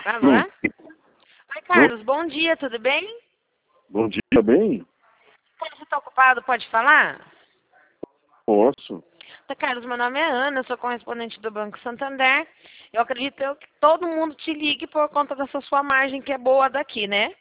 Alô? Oi, Carlos, bom dia, tudo bem? Bom dia, bem? Você está ocupado, pode falar? Posso. Carlos, meu nome é Ana, eu sou correspondente do Banco Santander. Eu acredito que todo mundo te ligue por conta dessa sua margem que é boa daqui, né?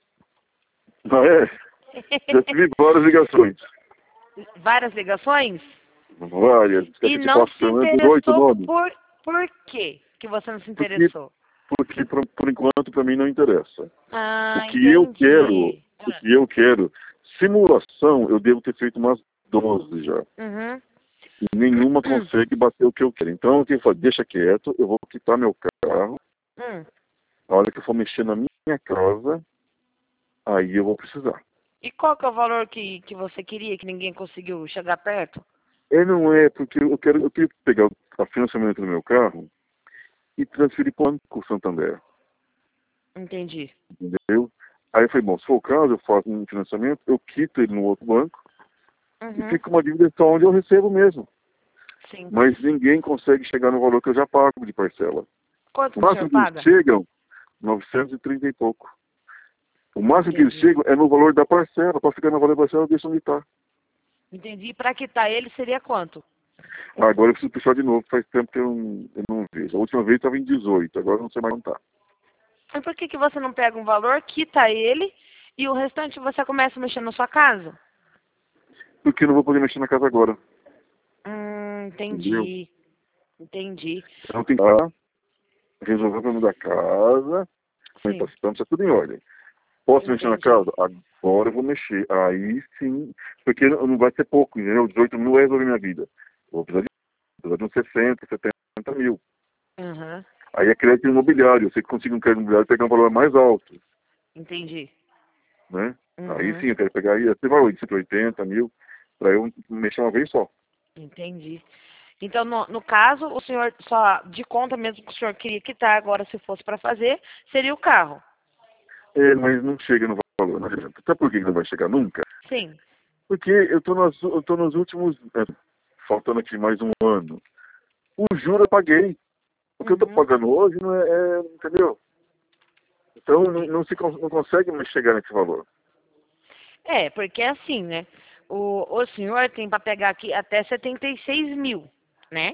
Ah, é? Já tive várias ligações. Várias ligações? Várias. E Te não passo se pelo menos 8 interessou nomes. por quê que você não se Porque, interessou? porque por enquanto para mim não interessa. Ah, O que eu quero, entendi. simulação eu devo ter feito umas 12 já. Uhum. E nenhuma consegue bater o que eu quero. Então eu tenho que falar, deixa quieto, eu vou quitar meu carro. A hora que eu for mexer na minha casa, aí eu vou precisar. E qual que é o valor que você queria, que ninguém conseguiu chegar perto? Não é, porque eu queria pegar o financiamento do meu carro e transferir para o Banco Santander. Entendi. Entendeu? Aí eu falei, bom, se for o caso, eu faço um financiamento, eu quito ele no outro banco e Uhum. fica uma dívida só onde eu recebo mesmo. Sim. Mas ninguém consegue chegar no valor que eu já pago de parcela. Quanto O que o senhor máximo que eles paga? chegam, 930 e pouco. O máximo que eles Entendi. chegam é no valor da parcela. Para ficar no valor da parcela, deixa onde está. Entendi. E para quitar ele seria quanto? Agora eu preciso puxar de novo, faz tempo que eu não vejo. A última vez estava em 18, agora eu não sei mais quanto tá. E por que você não pega um valor, quita ele e o restante você começa a mexer na sua casa? Porque eu não vou poder mexer na casa agora. Entendeu? Entendi. Entendi. Então tem que lá, resolver o problema da casa, Sim. então está tudo em ordem. Posso mexer na Entendi. casa? Agora eu vou mexer. Aí sim, porque não vai ser pouco, entendeu? 18 mil é resolver minha vida. Vou precisar de uns 60, 70 mil. Uhum. Aí é crédito imobiliário. Eu sei que consigo um crédito imobiliário e pegar um valor mais alto, Entendi. né? Aí Uhum. sim, eu quero pegar aí, você vai 880 mil, para eu mexer uma vez só. Entendi. Então, no caso, o senhor só de conta mesmo que o senhor queria quitar agora, se fosse para fazer, seria o carro. Mas não chega no valor, não adianta. Sabe por que não vai chegar nunca? Sim. Porque eu tô nos últimos, faltando aqui mais um ano. O juro eu paguei. O que eu estou Uhum. pagando hoje não entendeu? Então Entendi. não consegue mais chegar nesse valor. É, porque é assim, né? O senhor tem para pegar aqui até 76 mil, né?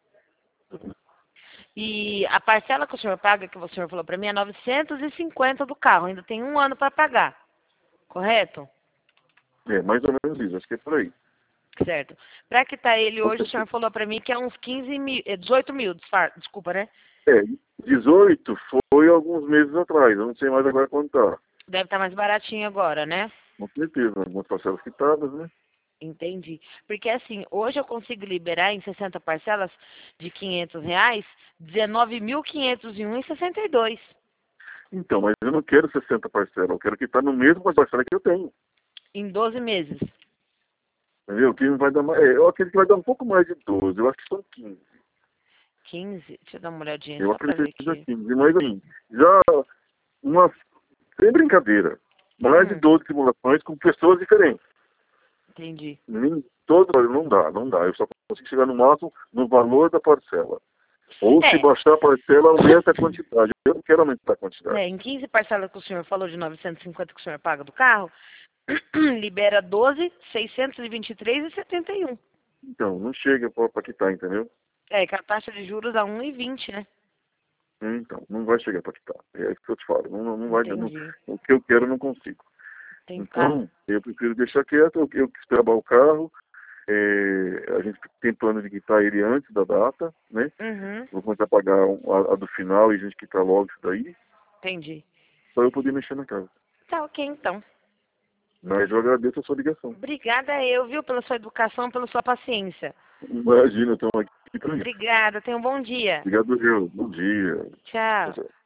E a parcela que o senhor paga, que o senhor falou para mim, é 950 do carro. Ainda tem um ano para pagar, correto? É, mais ou menos isso, acho que é por aí. Certo. Para quitar ele hoje, o senhor falou para mim que é uns 15 mil, 18 mil, desculpa, né? É, 18 foi alguns meses atrás, eu não sei mais agora quanto tá. Deve estar mais baratinho agora, né? Com certeza, algumas parcelas quitadas, né? Entendi. Porque assim, hoje eu consigo liberar em 60 parcelas de R$ 500, 19.501,62. Então, mas eu não quero 60 parcelas, eu quero quitar no mesmo com a parcela que eu tenho. Em 12 meses. Entendeu? Que não vai dar mais. Eu acredito que vai dar um pouco mais de 12, eu acho que são 15. 15? Deixa eu dar uma olhadinha Eu só para ver acredito que seja aqui. 15. Mas assim, já uma. Sem brincadeira. Mais de Hum, 12 simulações com pessoas diferentes. entendi. Nem todo, não dá. Eu só consigo chegar no máximo no valor da parcela. Ou se É, baixar a parcela, aumenta a quantidade. Eu não quero aumentar a quantidade. em 15 parcelas que o senhor falou de 950 que o senhor paga do carro, libera 12, 623,71. Então, não chega para quitar, entendeu? É, que a taxa de juros dá 1,20, né? Então, não vai chegar para quitar. É isso que eu te falo. Não vai, Entendi. o que eu quero eu não consigo. Tem carro. Então, eu prefiro deixar quieto, eu quis trabalhar o carro. A gente tem plano de quitar ele antes da data, né? Uhum, Vou começar a pagar a do final e a gente quitar logo isso daí, entendi. para eu poder mexer na casa. Tá ok, então. Mas eu agradeço a sua ligação. Obrigada eu, viu, pela sua educação, pela sua paciência. Imagina, estamos aqui para isso. Obrigada, tenha um bom dia. Obrigado, eu. Bom dia. Tchau, Tchau. tchau.